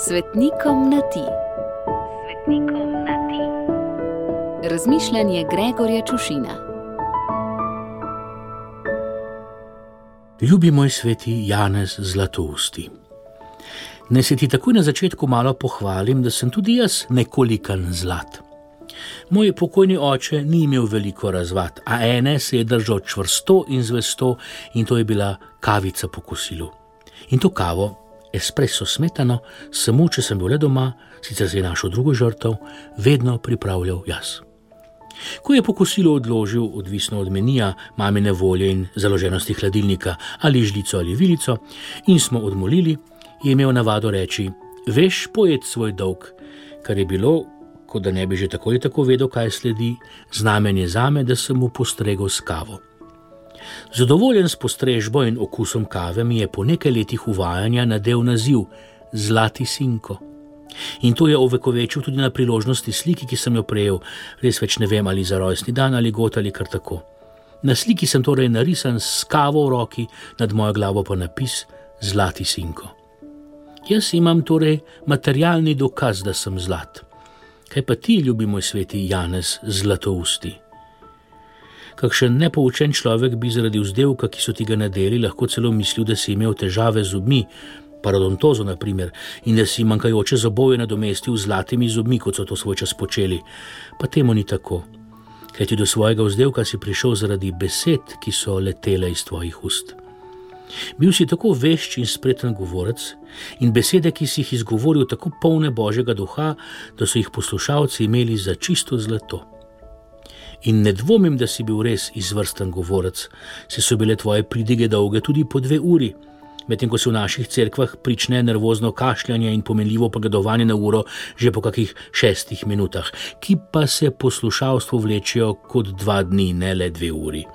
Svetnikom na ti. Svetnikom na ti. Razmišljanje Gregorja Čušina. Ljubi moj sveti Janez Zlatousti. Naj se ti takoj na začetku malo pohvalim, da sem tudi jaz nekolikan zlat. Moj pokojni oče ni imel veliko razvad, a ene se je držal čvrsto in zvesto, in to je bila kavica po kosilu. In to kavo, espresso smetano, samo če sem bil le doma, sicer se je našel drugo žrtev, vedno pripravljal jaz. Ko je po kosilu odložil, odvisno od menija, mamine volje in založenosti hladilnika, ali žlico ali vilico, in smo odmolili, je imel navado reči: veš pojet svoj dolg, kar je bilo, kot da ne bi že tako ali tako vedel, kaj sledi, znamenje zame, da sem mu postregel s kavo. Zadovoljen s postrežbo in okusom kave mi je po nekaj letih uvajanja nadel naziv Zlati sinko. In to je ovekovečil tudi na priložnosti sliki, ki sem jo prejel, res več ne vem, ali za rojstni dan ali god ali kar tako. Na sliki sem torej narisan s kavo v roki, nad mojo glavo pa napis Zlati sinko. Jaz imam torej materialni dokaz, da sem zlat. Kaj pa ti, ljubi moj sveti Janez Zlatousti? Kakšen nepoučen človek bi zaradi vzdevka, ki so ti ga nadeli, lahko celo mislil, da si imel težave z zobmi, parodontozo na primer, in da si manjkajoče zoboje nadomestil z zlatimi zobmi, kot so to svoj čas počeli. Pa temu ni tako. Kajti do svojega vzdevka si prišel zaradi besed, ki so letele iz tvojih ust. Bil si tako vešč in spreten govorec in besede, ki si jih izgovoril, tako polne Božjega duha, da so jih poslušalci imeli za čisto zlato. In ne dvomim, da si bil res izvrsten govorec, saj so bile tvoje pridige dolge tudi po 2 uri, medtem ko se v naših cerkvah prične nervozno kašljanje in pomenljivo pogledovanje na uro že po kakih 6 minutah, ki pa se poslušalstvo vlečijo kot 2 dni, ne le 2 uri.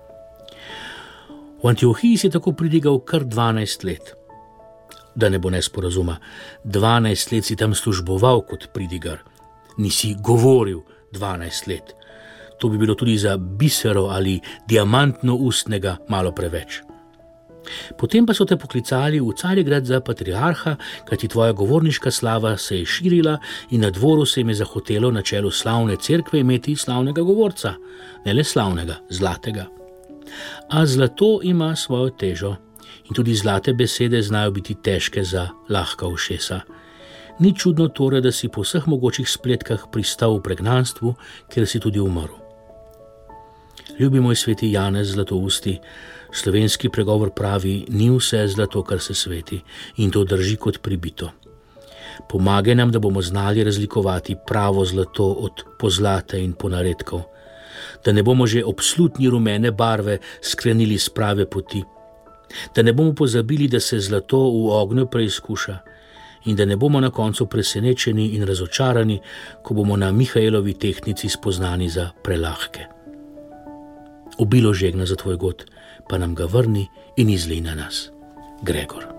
V Antiohiji si tako pridigal kar 12 let. Da ne bo nesporazuma, 12 let si tam služboval kot pridigar. Nisi govoril 12 let. To bi bilo tudi za bisero ali diamantno ustnega malo preveč. Potem pa so te poklicali v Carigrad za patriarha, kajti tvoja govorniška slava se je širila in na dvoru se jim je zahotelo na čelu slavne cerkve imeti slavnega govorca. Ne le slavnega, zlatega. A zlato ima svojo težo in tudi zlate besede znajo biti težke za lahka ušesa. Ni čudno torej, da si po vseh mogočih spletkah pristal v pregnanstvu, kjer si tudi umrl. Ljubi moj sveti Janez Zlatousti, slovenski pregovor pravi: ni vse zlato, kar se sveti, in to drži kot pribito. Pomagaj nam, da bomo znali razlikovati pravo zlato od pozlate in ponaredkov, da ne bomo že absolutni rumene barve skrenili s prave poti, da ne bomo pozabili, da se zlato v ognju preizkuša in da ne bomo na koncu presenečeni in razočarani, ko bomo na Mihaelovi tehtnici spoznani za prelahke. Obilo žegna za tvoj god, pa nam ga vrni in izlij na nas. Gregor.